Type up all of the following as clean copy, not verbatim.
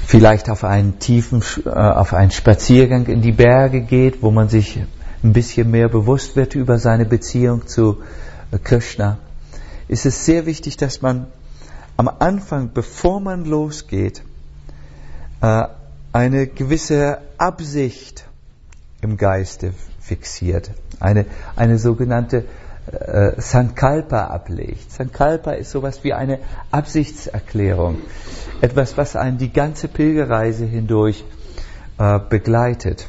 vielleicht auf einen auf einen Spaziergang in die Berge geht, wo man sich ein bisschen mehr bewusst wird über seine Beziehung zu Krishna, ist es sehr wichtig, dass man am Anfang, bevor man losgeht, eine gewisse Absicht im Geiste fixiert, eine sogenannte Sankalpa ablegt. Sankalpa ist sowas wie eine Absichtserklärung, etwas, was einen die ganze Pilgerreise hindurch begleitet.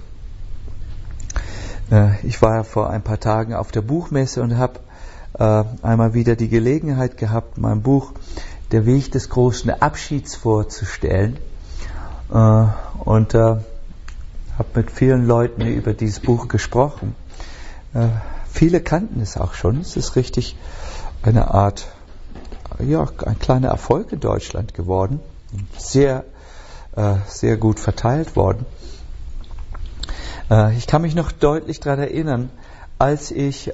Ich war vor ein paar Tagen auf der Buchmesse und habe einmal wieder die Gelegenheit gehabt, mein Buch Der Weg des großen Abschieds vorzustellen und habe mit vielen Leuten über dieses Buch gesprochen. Viele kannten es auch schon. Es ist richtig eine Art, ein kleiner Erfolg in Deutschland geworden. Sehr, sehr gut verteilt worden. Ich kann mich noch deutlich daran erinnern, als ich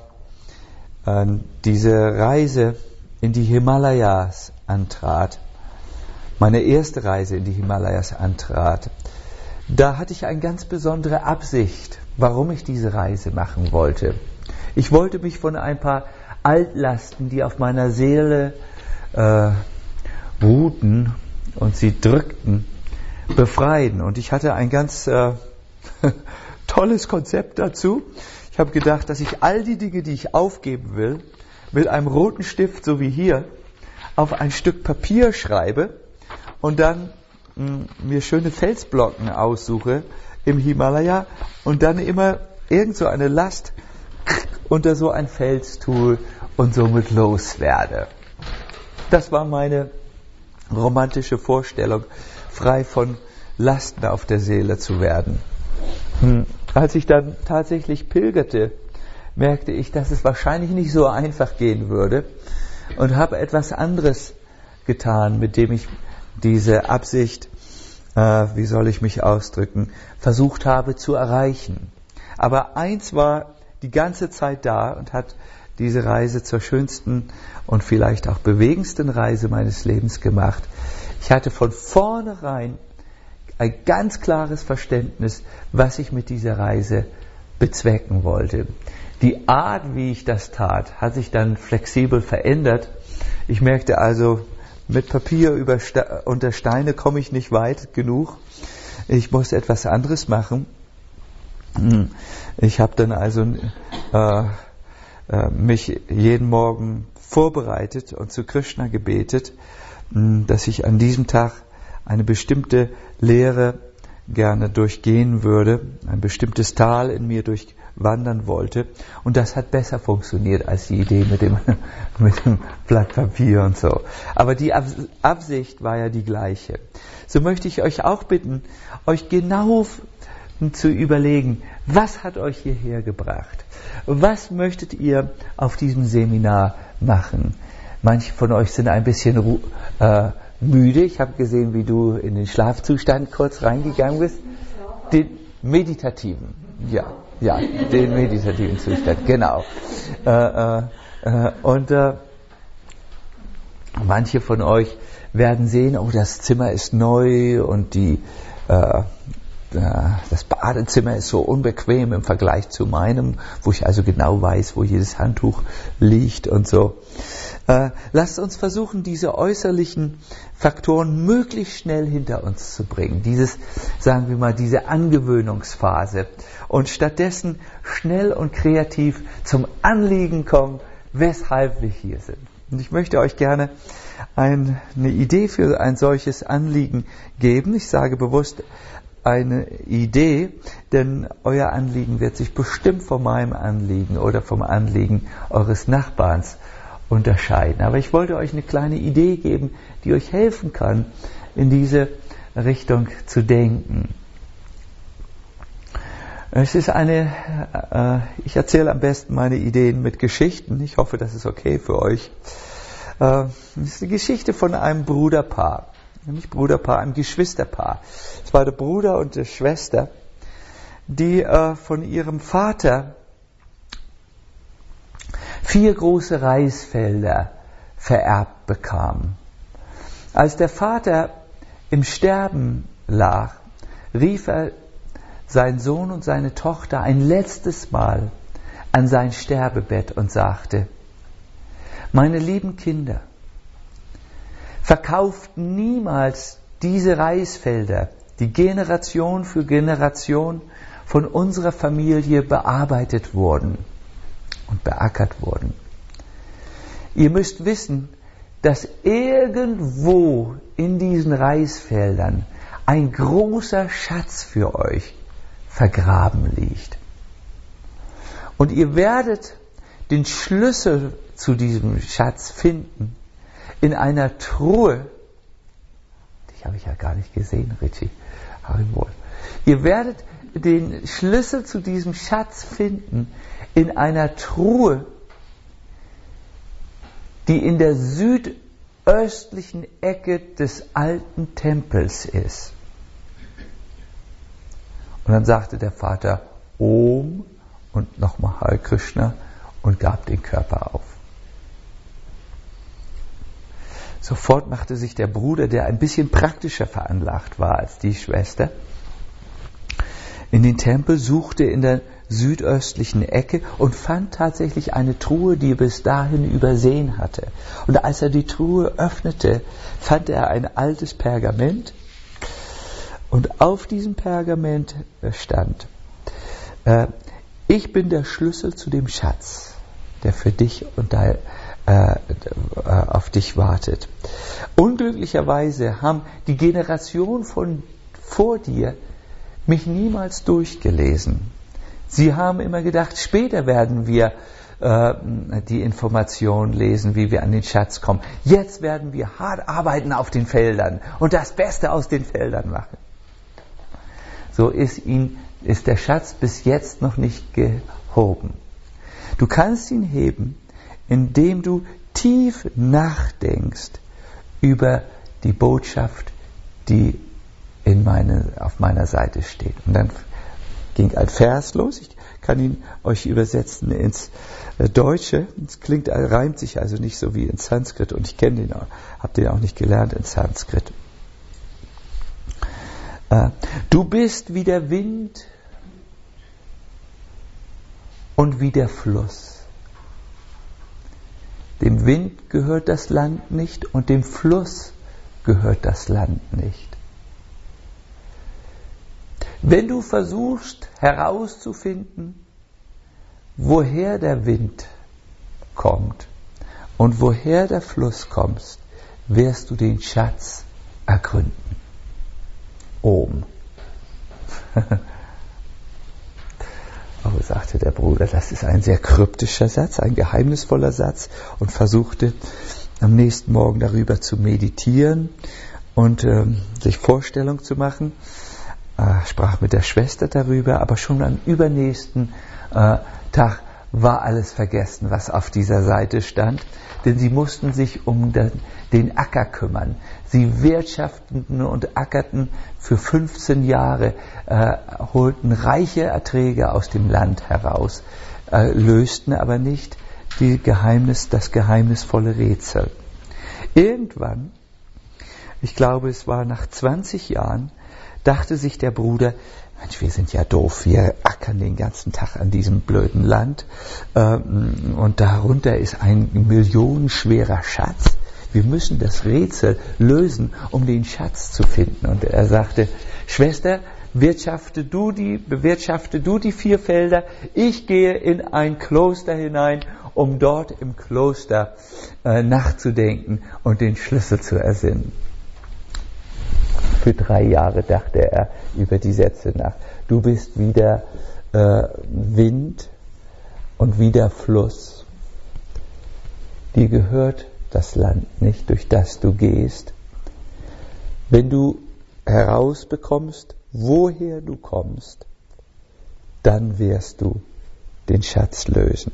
diese Reise in die Himalayas antrat, meine erste Reise in die Himalayas antrat, da hatte ich eine ganz besondere Absicht, warum ich diese Reise machen wollte. Ich wollte mich von ein paar Altlasten, die auf meiner Seele ruhten und sie drückten, befreien. Und ich hatte ein ganz tolles Konzept dazu. Ich habe gedacht, dass ich all die Dinge, die ich aufgeben will, mit einem roten Stift, so wie hier, auf ein Stück Papier schreibe und dann mir schöne Felsblocken aussuche im Himalaya und dann immer irgend so eine Last unter so ein Fels tue und somit loswerde. Das war meine romantische Vorstellung, frei von Lasten auf der Seele zu werden. Als ich dann tatsächlich pilgerte, merkte ich, dass es wahrscheinlich nicht so einfach gehen würde und habe etwas anderes getan, mit dem ich diese Absicht, wie soll ich mich ausdrücken, versucht habe zu erreichen. Aber eins war die ganze Zeit da und hat diese Reise zur schönsten und vielleicht auch bewegendsten Reise meines Lebens gemacht. Ich hatte von vornherein ein ganz klares Verständnis, was ich mit dieser Reise bezwecken wollte. Die Art, wie ich das tat, hat sich dann flexibel verändert. Ich merkte also, mit Papier unter Steine komme ich nicht weit genug. Ich muss etwas anderes machen. Ich habe dann also mich jeden Morgen vorbereitet und zu Krishna gebetet, dass ich an diesem Tag eine bestimmte Lehre gerne durchgehen würde, ein bestimmtes Tal in mir durchwandern wollte. Und das hat besser funktioniert als die Idee mit dem Blatt Papier und so. Aber die Absicht war ja die gleiche. So möchte ich euch auch bitten, euch genau zu überlegen, was hat euch hierher gebracht? Was möchtet ihr auf diesem Seminar machen? Manche von euch sind ein bisschen müde. Ich habe gesehen, wie du in den Schlafzustand kurz reingegangen bist. Den meditativen, den meditativen Zustand, genau. Und manche von euch werden sehen, oh, das Zimmer ist neu und das Badezimmer ist so unbequem im Vergleich zu meinem, wo ich also genau weiß, wo jedes Handtuch liegt und so. Lasst uns versuchen, diese äußerlichen Faktoren möglichst schnell hinter uns zu bringen. Sagen wir mal, diese Angewöhnungsphase. Und stattdessen schnell und kreativ zum Anliegen kommen, weshalb wir hier sind. Und ich möchte euch gerne eine Idee für ein solches Anliegen geben. Ich sage bewusst eine Idee, denn euer Anliegen wird sich bestimmt von meinem Anliegen oder vom Anliegen eures Nachbarns unterscheiden. Aber ich wollte euch eine kleine Idee geben, die euch helfen kann, in diese Richtung zu denken. Es ist ich erzähle am besten meine Ideen mit Geschichten. Ich hoffe, das ist okay für euch. Es ist eine Geschichte von einem Bruderpaar. Nicht Bruderpaar, einem Geschwisterpaar. Es war der Bruder und die Schwester, die von ihrem Vater 4 große Reisfelder vererbt bekamen. Als der Vater im Sterben lag, rief er seinen Sohn und seine Tochter ein letztes Mal an sein Sterbebett und sagte: Meine lieben Kinder, verkauft niemals diese Reisfelder, die Generation für Generation von unserer Familie bearbeitet wurden und beackert wurden. Ihr müsst wissen, dass irgendwo in diesen Reisfeldern ein großer Schatz für euch vergraben liegt. Und ihr werdet den Schlüssel zu diesem Schatz finden in einer Truhe. Die habe ich ja gar nicht gesehen, Richie. Ihr werdet den Schlüssel zu diesem Schatz finden in einer Truhe, die in der südöstlichen Ecke des alten Tempels ist. Und dann sagte der Vater Om und nochmal Hare Krishna und gab den Körper auf. Sofort machte sich der Bruder, der ein bisschen praktischer veranlagt war als die Schwester, in den Tempel, suchte in der südöstlichen Ecke und fand tatsächlich eine Truhe, die er bis dahin übersehen hatte. Und als er die Truhe öffnete, fand er ein altes Pergament und auf diesem Pergament stand: Ich bin der Schlüssel zu dem Schatz, der für dich und auf dich wartet. Unglücklicherweise haben die Generation vor dir mich niemals durchgelesen. Sie haben immer gedacht, später werden wir die Information lesen, wie wir an den Schatz kommen. Jetzt werden wir hart arbeiten auf den Feldern und das Beste aus den Feldern machen. So ist der Schatz bis jetzt noch nicht gehoben. Du kannst ihn heben, indem du tief nachdenkst über die Botschaft, die auf meiner Seite steht. Und dann ging ein Vers los. Ich kann ihn euch übersetzen ins Deutsche. Es reimt sich also nicht so wie in Sanskrit, und ich kenne den auch, habe den auch nicht gelernt in Sanskrit. Du bist wie der Wind und wie der Fluss. Dem Wind gehört das Land nicht und dem Fluss gehört das Land nicht. Wenn du versuchst herauszufinden, woher der Wind kommt und woher der Fluss kommt, wirst du den Schatz ergründen. Om. Aber sagte der Bruder, das ist ein sehr kryptischer Satz, ein geheimnisvoller Satz, und versuchte am nächsten Morgen darüber zu meditieren und sich Vorstellung zu machen. Sprach mit der Schwester darüber, aber schon am übernächsten Tag war alles vergessen, was auf dieser Seite stand, denn sie mussten sich um den Acker kümmern. Sie wirtschafteten und ackerten für 15 Jahre, holten reiche Erträge aus dem Land heraus, lösten aber nicht das geheimnisvolle Rätsel. Irgendwann, ich glaube es war nach 20 Jahren, dachte sich der Bruder, Mensch, wir sind ja doof, wir ackern den ganzen Tag an diesem blöden Land und darunter ist ein millionenschwerer Schatz. Wir müssen das Rätsel lösen, um den Schatz zu finden. Und er sagte, Schwester, bewirtschafte du die 4 Felder, ich gehe in ein Kloster hinein, um dort im Kloster nachzudenken und den Schlüssel zu ersinnen. Für 3 Jahre dachte er über die Sätze nach. Du bist wie der Wind und wie der Fluss. Dir gehört das Land nicht, durch das du gehst. Wenn du herausbekommst, woher du kommst, dann wirst du den Schatz lösen.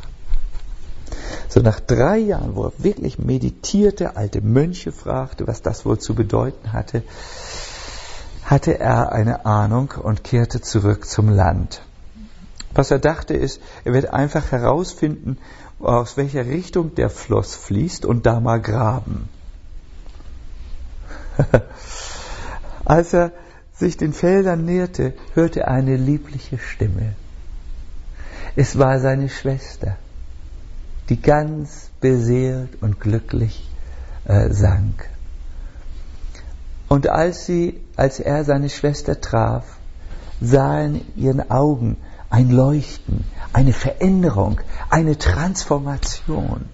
So nach 3 Jahren, wo er wirklich meditierte, alte Mönche fragte, was das wohl zu bedeuten hatte, hatte er eine Ahnung und kehrte zurück zum Land. Was er dachte ist, er wird einfach herausfinden, aus welcher Richtung der Fluss fließt und da mal graben. Als er sich den Feldern näherte, hörte er eine liebliche Stimme. Es war seine Schwester, die ganz beseelt und glücklich sang. Und als er seine Schwester traf, sah er in ihren Augen ein Leuchten, eine Veränderung, eine Transformation.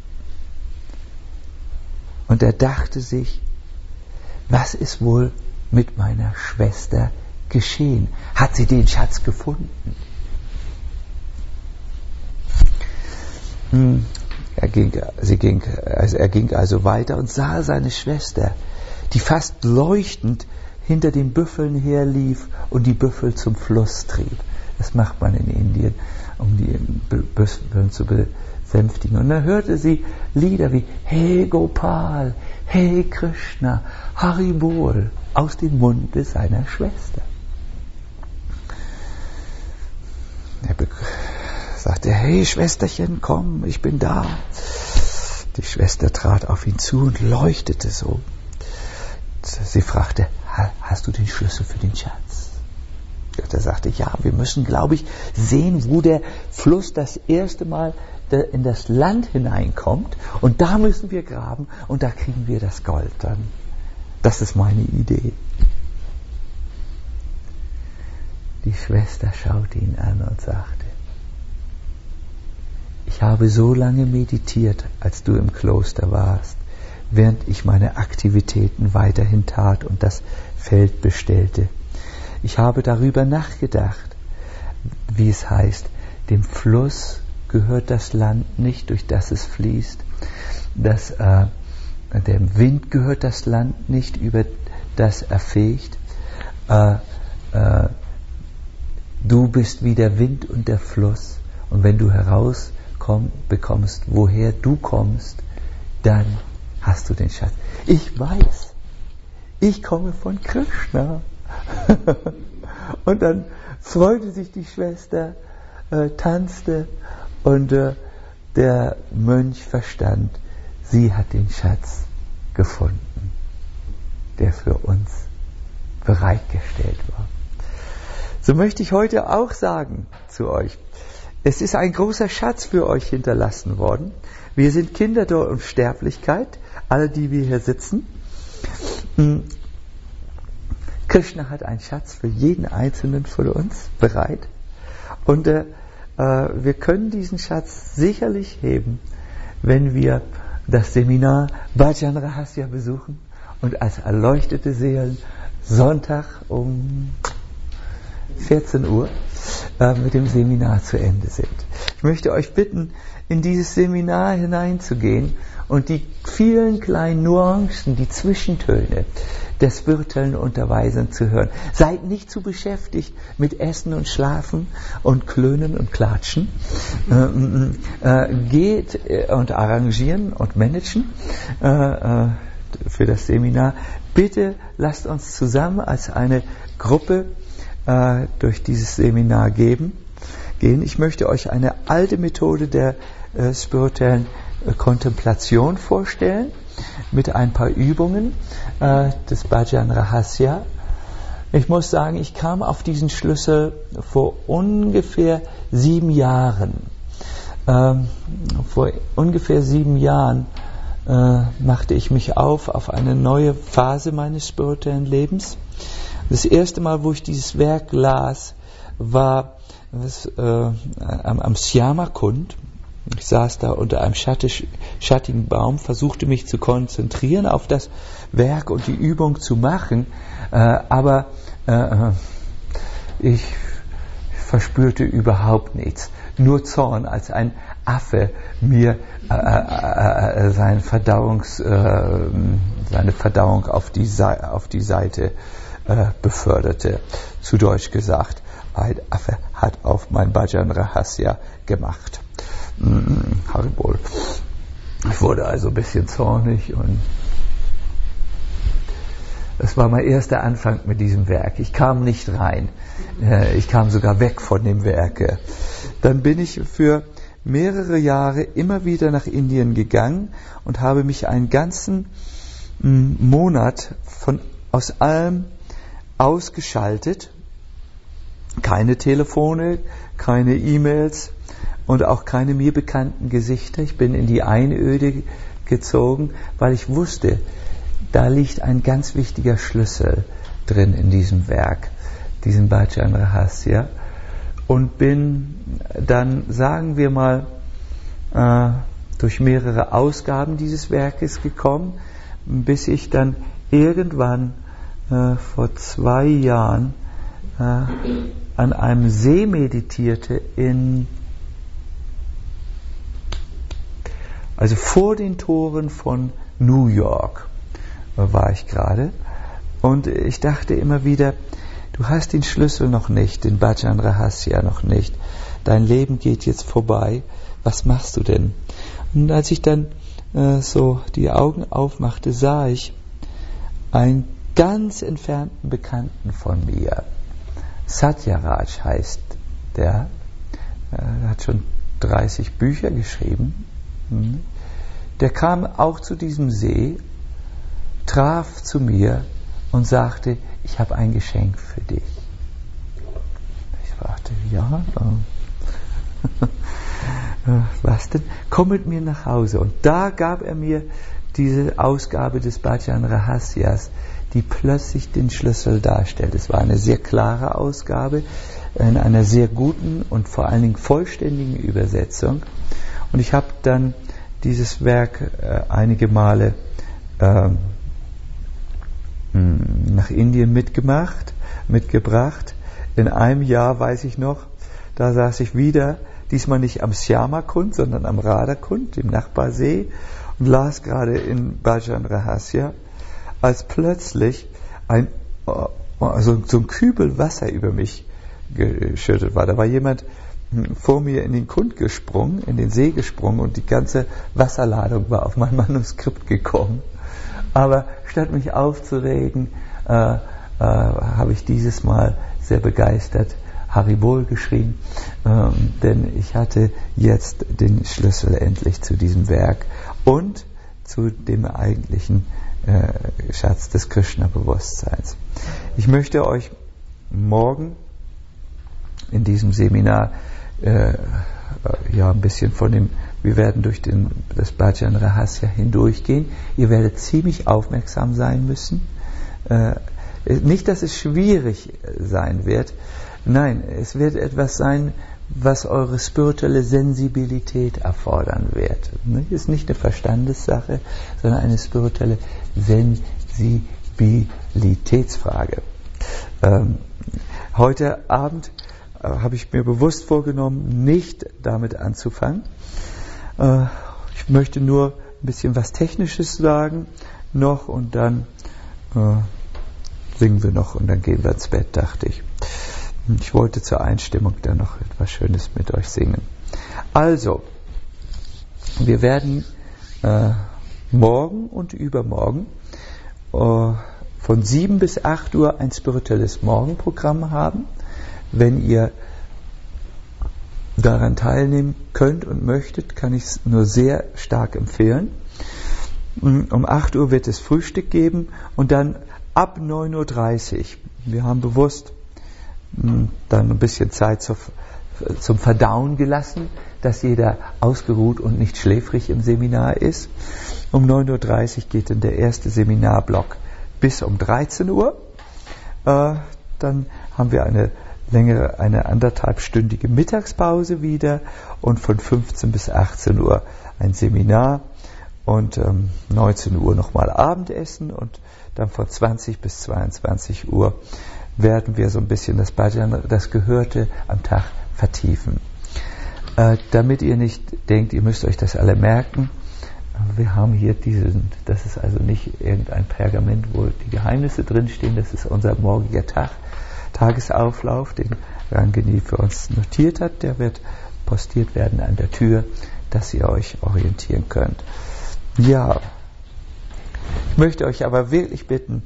Und er dachte sich, was ist wohl mit meiner Schwester geschehen? Hat sie den Schatz gefunden? Er ging also weiter und sah seine Schwester, die fast leuchtend hinter den Büffeln herlief und die Büffel zum Fluss trieb. Das macht man in Indien, um die Büffel zu besänftigen. Und dann hörte sie Lieder wie Hey Gopal, Hey Krishna, Haribol aus dem Munde seiner Schwester. Er sagte, hey Schwesterchen, komm, ich bin da. Die Schwester trat auf ihn zu und leuchtete so. Sie fragte, hast du den Schlüssel für den Schatz? Und er sagte, ja, wir müssen, glaube ich, sehen, wo der Fluss das erste Mal in das Land hineinkommt. Und da müssen wir graben und da kriegen wir das Gold dann. Das ist meine Idee. Die Schwester schaute ihn an und sagte, ich habe so lange meditiert, als du im Kloster warst, während ich meine Aktivitäten weiterhin tat und das Feld bestellte. Ich habe darüber nachgedacht, wie es heißt, dem Fluss gehört das Land nicht, durch das es fließt. Dem Wind gehört das Land nicht, über das er fegt. Du bist wie der Wind und der Fluss. Und wenn du herausbekommst, woher du kommst, dann hast du den Schatz. Ich weiß, ich komme von Krishna. Und dann freute sich die Schwester, tanzte und der Mönch verstand, sie hat den Schatz gefunden, der für uns bereitgestellt war. So möchte ich heute auch sagen zu euch, es ist ein großer Schatz für euch hinterlassen worden. Wir sind Kinder der Unsterblichkeit, alle, die wir hier sitzen. Krishna hat einen Schatz für jeden Einzelnen von uns bereit. Und wir können diesen Schatz sicherlich heben, wenn wir das Seminar Bhajan Rahasya besuchen und als erleuchtete Seelen Sonntag um 14 Uhr mit dem Seminar zu Ende sind. Ich möchte euch bitten, in dieses Seminar hineinzugehen und die vielen kleinen Nuancen, die Zwischentöne der spirituellen Unterweisung zu hören. Seid nicht zu beschäftigt mit Essen und Schlafen und Klönen und Klatschen. Geht und arrangieren und managen für das Seminar. Bitte lasst uns zusammen als eine Gruppe durch dieses Seminar gehen. Ich möchte euch eine alte Methode der spirituellen Kontemplation vorstellen, mit ein paar Übungen des Bhajan Rahasya. Ich muss sagen, ich kam auf diesen Schlüssel vor ungefähr 7 Jahren. Vor ungefähr 7 Jahren machte ich mich auf eine neue Phase meines spirituellen Lebens. Das erste Mal, wo ich dieses Werk las, war am Syama-Kund. Ich saß da unter einem schattigen Baum, versuchte mich zu konzentrieren auf das Werk und die Übung zu machen, aber ich verspürte überhaupt nichts. Nur Zorn, als ein Affe mir seine Verdauung auf die Seite beförderte. Zu Deutsch gesagt, ein Affe hat auf mein Bhajan Rahasya gemacht. Haribol. Ich wurde also ein bisschen zornig und das war mein erster Anfang mit diesem Werk. Ich kam nicht rein. Ich kam sogar weg von dem Werk. Dann bin ich für mehrere Jahre immer wieder nach Indien gegangen und habe mich einen ganzen Monat aus allem ausgeschaltet. Keine Telefone, keine E-Mails und auch keine mir bekannten Gesichter. Ich bin in die Einöde gezogen, weil ich wusste, da liegt ein ganz wichtiger Schlüssel drin in diesem Werk, diesem Bhajan Rahasya. Und bin dann, sagen wir mal, durch mehrere Ausgaben dieses Werkes gekommen, bis ich dann irgendwann vor 2 Jahren an einem See meditierte also vor den Toren von New York war ich gerade, und ich dachte immer wieder, du hast den Schlüssel noch nicht, den Bhajan Rahasya noch nicht, dein Leben geht jetzt vorbei, was machst du denn? Und als ich dann so die Augen aufmachte, sah ich einen ganz entfernten Bekannten von mir. Satyaraj heißt der, hat schon 30 Bücher geschrieben. Der kam auch zu diesem See, traf zu mir und sagte, ich habe ein Geschenk für dich. Ich fragte, ja, was denn? Komm mit mir nach Hause. Und da gab er mir diese Ausgabe des Bhajan Rahasyas, die plötzlich den Schlüssel darstellt. Es war eine sehr klare Ausgabe, in einer sehr guten und vor allen Dingen vollständigen Übersetzung. Und ich habe dann dieses Werk einige Male nach Indien mitgebracht. In einem Jahr, weiß ich noch, da saß ich wieder, diesmal nicht am Syama-Kund, sondern am Radha-Kund, dem Nachbarsee, und las gerade in Bhajan Rahasya, als plötzlich so ein Kübel Wasser über mich geschüttet war. Da war jemand vor mir in den Kund gesprungen, in den See gesprungen, und die ganze Wasserladung war auf mein Manuskript gekommen. Aber statt mich aufzuregen, habe ich dieses Mal sehr begeistert Haribol geschrien, denn ich hatte jetzt den Schlüssel endlich zu diesem Werk und zu dem eigentlichen Schatz des Krishna-Bewusstseins. Ich möchte euch morgen in diesem Seminar ein bisschen wir werden durch das Bhajan Rahasya hindurchgehen. Ihr werdet ziemlich aufmerksam sein müssen. Nicht, dass es schwierig sein wird. Nein, es wird etwas sein, was eure spirituelle Sensibilität erfordern wird. Es ist nicht eine Verstandessache, sondern eine spirituelle Sensibilitätsfrage. Heute Abend habe ich mir bewusst vorgenommen, nicht damit anzufangen. Ich möchte nur ein bisschen was Technisches sagen noch, und dann singen wir noch und dann gehen wir ins Bett, dachte ich. Ich wollte zur Einstimmung dann noch etwas Schönes mit euch singen. Also, wir werden morgen und übermorgen von 7 bis 8 Uhr ein spirituelles Morgenprogramm haben. Wenn ihr daran teilnehmen könnt und möchtet, kann ich es nur sehr stark empfehlen. Um 8 Uhr wird es Frühstück geben und dann ab 9.30 Uhr. Wir haben bewusst dann ein bisschen Zeit zum Verdauen gelassen, dass jeder ausgeruht und nicht schläfrig im Seminar ist. Um 9.30 Uhr geht dann der erste Seminarblock bis um 13 Uhr. Dann haben wir eine 1,5-stündige Mittagspause wieder und von 15 bis 18 Uhr ein Seminar und 19 Uhr nochmal Abendessen, und dann von 20 bis 22 Uhr werden wir so ein bisschen das Gehörte am Tag vertiefen. Damit ihr nicht denkt, ihr müsst euch das alle merken, wir haben hier das ist also nicht irgendein Pergament, wo die Geheimnisse drinstehen, das ist unser morgiger Tagesauflauf, den Rangini für uns notiert hat. Der wird postiert werden an der Tür, dass ihr euch orientieren könnt. Ja, ich möchte euch aber wirklich bitten,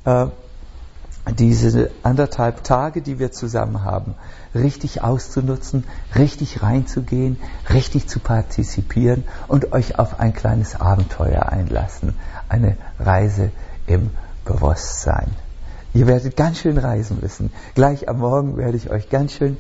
diese 1,5 Tage, die wir zusammen haben, richtig auszunutzen, richtig reinzugehen, richtig zu partizipieren und euch auf ein kleines Abenteuer einlassen. Eine Reise im Bewusstsein. Ihr werdet ganz schön reisen müssen. Gleich am Morgen werde ich euch ganz schön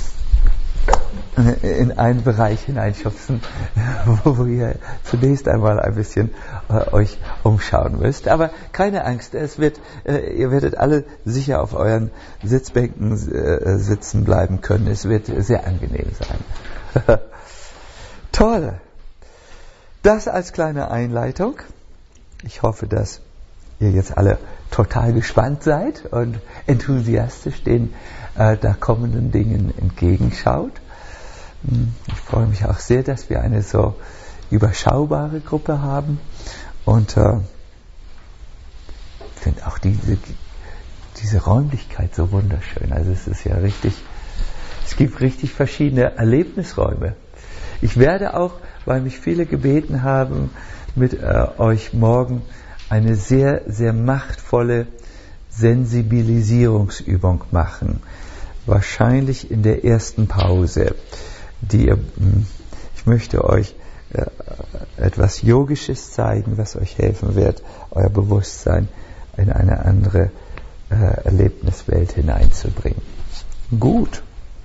in einen Bereich hineinschubsen, wo ihr zunächst einmal ein bisschen euch umschauen müsst. Aber keine Angst, ihr werdet alle sicher auf euren Sitzbänken sitzen bleiben können. Es wird sehr angenehm sein. Toll! Das als kleine Einleitung. Ich hoffe, dass ihr jetzt alle total gespannt seid und enthusiastisch den da kommenden Dingen entgegenschaut. Ich freue mich auch sehr, dass wir eine so überschaubare Gruppe haben und finde auch diese Räumlichkeit so wunderschön. Also es ist ja richtig, es gibt richtig verschiedene Erlebnisräume. Ich werde auch, weil mich viele gebeten haben, mit euch morgen eine sehr, sehr machtvolle Sensibilisierungsübung machen. Wahrscheinlich in der ersten Pause. Ich möchte euch etwas Yogisches zeigen, was euch helfen wird, euer Bewusstsein in eine andere Erlebniswelt hineinzubringen. Gut.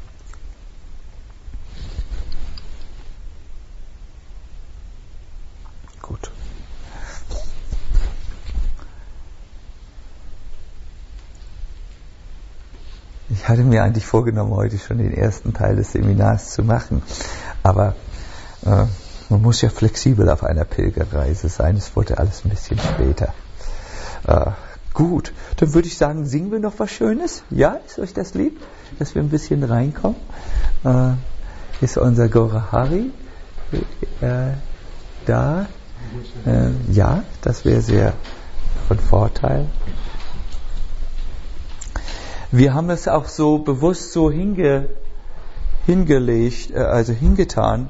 Gut. Ich hatte mir eigentlich vorgenommen, heute schon den ersten Teil des Seminars zu machen, aber man muss ja flexibel auf einer Pilgerreise sein, es wurde alles ein bisschen später. Gut, dann würde ich sagen, singen wir noch was Schönes? Ja, ist euch das lieb, dass wir ein bisschen reinkommen? Ist unser Gora Hari da? Ja, das wäre sehr von Vorteil. Wir haben es auch so bewusst so hingelegt, also hingetan.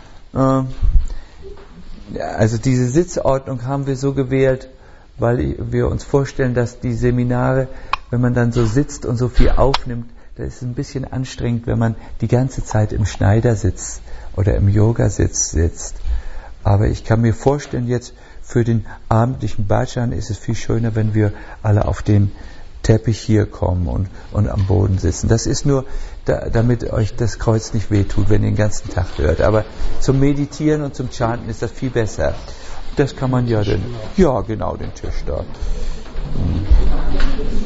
Also diese Sitzordnung haben wir so gewählt, weil wir uns vorstellen, dass die Seminare, wenn man dann so sitzt und so viel aufnimmt, da ist es ein bisschen anstrengend, wenn man die ganze Zeit im Schneidersitz oder im Yogasitz sitzt. Aber ich kann mir vorstellen, jetzt für den abendlichen Bhajan ist es viel schöner, wenn wir alle auf den Teppich hier kommen und am Boden sitzen. Das ist nur, damit euch das Kreuz nicht wehtut, wenn ihr den ganzen Tag hört. Aber zum Meditieren und zum Chanten ist das viel besser. Das kann man ja dann, ja genau, den Tisch da.